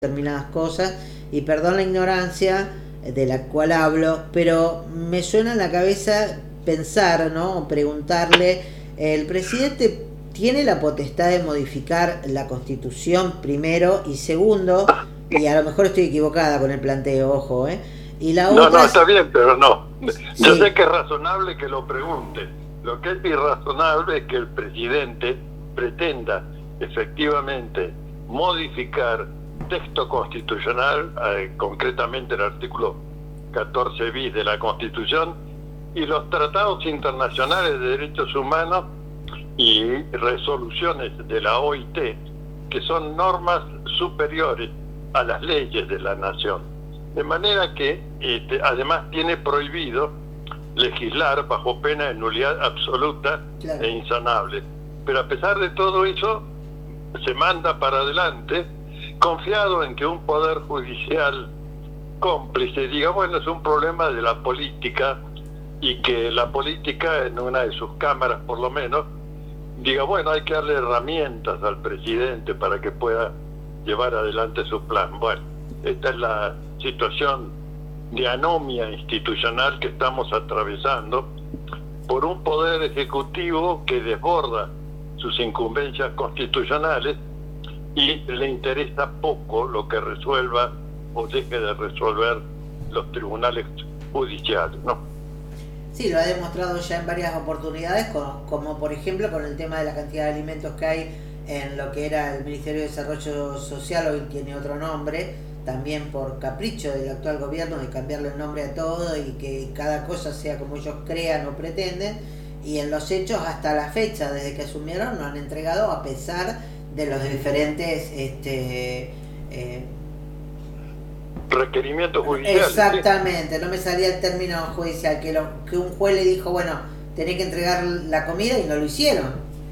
determinadas cosas, y perdón la ignorancia de la cual hablo, pero me suena en la cabeza pensar, ¿no? O preguntarle, ¿el presidente tiene la potestad de modificar la Constitución primero? Y segundo, y a lo mejor estoy equivocada con el planteo, ojo, y la No, otra no, está bien, pero no. Yo sí. sé que es razonable que lo pregunte. Lo que es irrazonable es que el presidente pretenda efectivamente modificar texto constitucional, concretamente el artículo 14 bis de la Constitución, y los tratados internacionales de derechos humanos y resoluciones de la OIT, que son normas superiores a las leyes de la nación. De manera que además tiene prohibido legislar bajo pena de nulidad absoluta, claro, e insanable. Pero a pesar de todo eso, se manda para adelante, confiado en que un poder judicial cómplice diga, bueno, es un problema de la política, y que la política, en una de sus cámaras por lo menos, diga, bueno, hay que darle herramientas al presidente para que pueda llevar adelante su plan. Bueno, esta es la situación de anomia institucional que estamos atravesando por un poder ejecutivo que desborda sus incumbencias constitucionales y le interesa poco lo que resuelva o deje de resolver los tribunales judiciales, ¿no? Sí, lo ha demostrado ya en varias oportunidades, como por ejemplo con el tema de la cantidad de alimentos que hay en lo que era el Ministerio de Desarrollo Social, hoy tiene otro nombre, también por capricho del actual gobierno de cambiarle el nombre a todo y que cada cosa sea como ellos crean o pretenden, y en los hechos hasta la fecha, desde que asumieron, lo han entregado a pesar de los diferentes requerimientos judiciales. Exactamente, ¿sí? No me salía el término judicial, que un juez le dijo, bueno, tenés que entregar la comida, y no lo hicieron.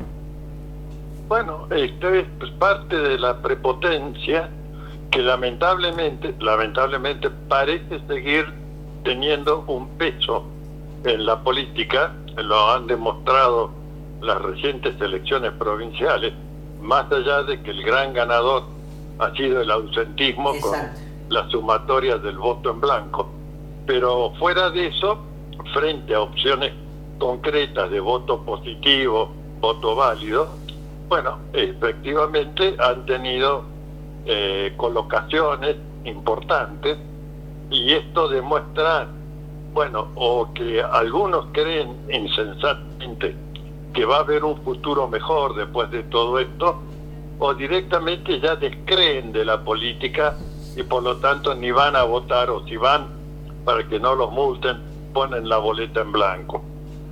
Bueno, esto es parte de la prepotencia que lamentablemente parece seguir teniendo un peso en la política. Lo han demostrado las recientes elecciones provinciales, más allá de que el gran ganador ha sido el ausentismo. Exacto. Con las sumatorias del voto en blanco. Pero fuera de eso, frente a opciones concretas de voto positivo, voto válido, bueno, efectivamente han tenido colocaciones importantes, y esto demuestra, bueno, o que algunos creen insensatamente que va a haber un futuro mejor después de todo esto, o directamente ya descreen de la política y por lo tanto ni van a votar, o si van, para que no los multen, ponen la boleta en blanco.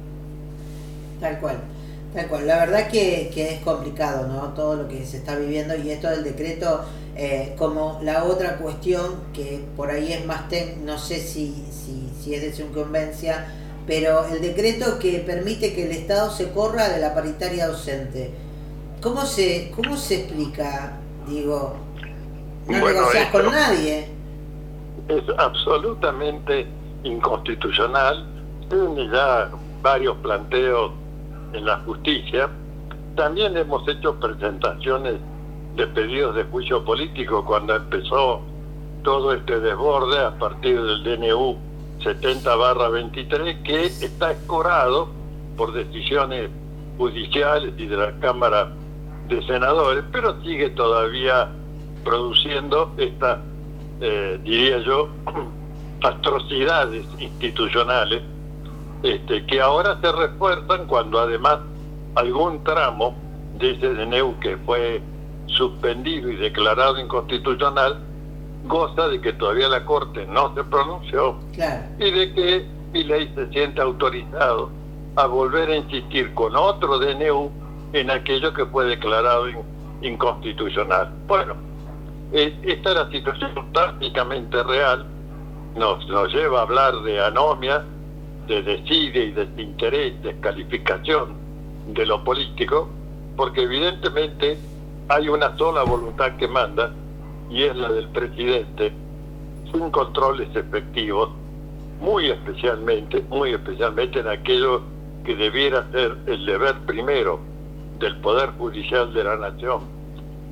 Tal cual. La verdad que es complicado, ¿no? Todo lo que se está viviendo, y esto del decreto, como la otra cuestión que por ahí es más no sé si es de su incumbencia, pero el decreto que permite que el Estado se corra de la paritaria docente. ¿Cómo se explica? Digo, no negociás con nadie. Es absolutamente inconstitucional. Tiene ya varios planteos en la justicia. También hemos hecho presentaciones de pedidos de juicio político cuando empezó todo este desborde a partir del DNU 70/23, que está escorado por decisiones judiciales y de la Cámara de Senadores, pero sigue todavía produciendo estas, diría yo, atrocidades institucionales, que ahora se refuerzan cuando además algún tramo de ese DNU que fue suspendido y declarado inconstitucional goza de que todavía la Corte no se pronunció. Claro. Y de que Milei se siente autorizado a volver a insistir con otro DNU en aquello que fue declarado inconstitucional. Bueno, esta es la situación prácticamente real. Nos lleva a hablar de anomia, de desidia y desinterés, descalificación de lo político, porque evidentemente hay una sola voluntad que manda, y es la del presidente, sin controles efectivos, muy especialmente en aquello que debiera ser el deber primero del Poder Judicial de la Nación,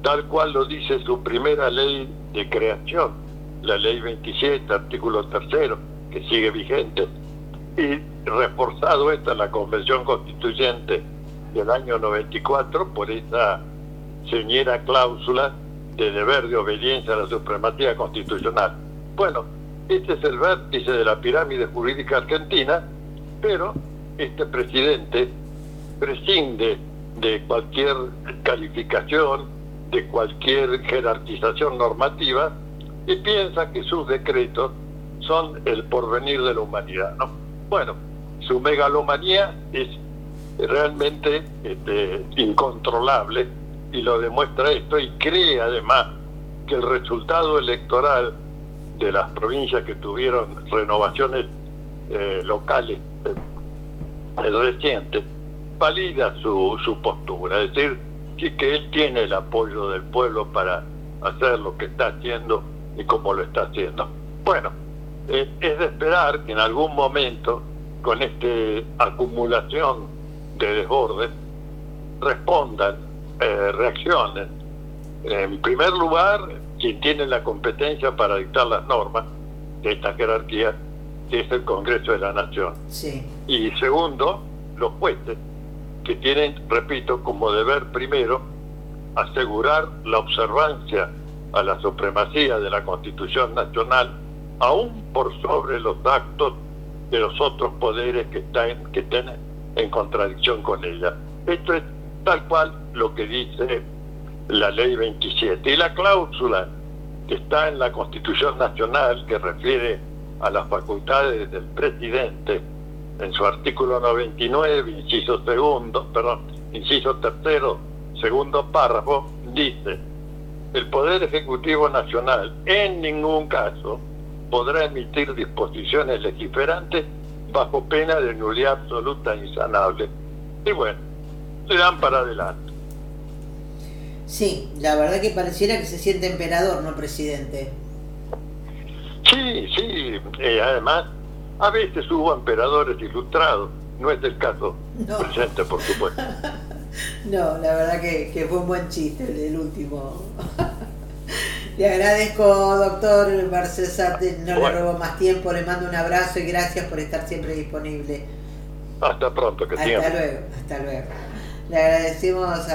tal cual lo dice su primera ley de creación, la ley 27, artículo 3, que sigue vigente, y reforzado esta en la Convención Constituyente del año 94 por esa señera cláusula de deber de obediencia a la supremacía constitucional. Bueno, este es el vértice de la pirámide jurídica argentina, pero este presidente prescinde de cualquier calificación, de cualquier jerarquización normativa, y piensa que sus decretos son el porvenir de la humanidad, ¿no? Bueno, su megalomanía es realmente incontrolable, y lo demuestra esto, y cree además que el resultado electoral de las provincias que tuvieron renovaciones locales recientes valida su postura, es decir, que él tiene el apoyo del pueblo para hacer lo que está haciendo y como lo está haciendo. Bueno, es de esperar que en algún momento, con esta acumulación de desorden, respondan, reaccionen. En primer lugar, quien tiene la competencia para dictar las normas de esta jerarquía, que es el Congreso de la Nación. Sí. Y segundo, los jueces, que tienen, repito, como deber primero asegurar la observancia a la supremacía de la Constitución Nacional, aún por sobre los actos de los otros poderes que estén en contradicción con ella. Esto es tal cual lo que dice la Ley 27. Y la cláusula que está en la Constitución Nacional, que refiere a las facultades del presidente, en su artículo 99, inciso 3, segundo párrafo, dice: el Poder Ejecutivo Nacional en ningún caso podrá emitir disposiciones legiferantes bajo pena de nulidad absoluta e insanable. Y bueno, le dan para adelante. Sí, la verdad que pareciera que se siente emperador, no presidente. Sí, además, a veces hubo emperadores ilustrados, no es el caso presente, por supuesto. No, la verdad que fue un buen chiste el último. Le agradezco, doctor Marcel Sartre, no le robo más tiempo, le mando un abrazo y gracias por estar siempre disponible. Hasta pronto, que Hasta luego. Le agradecemos a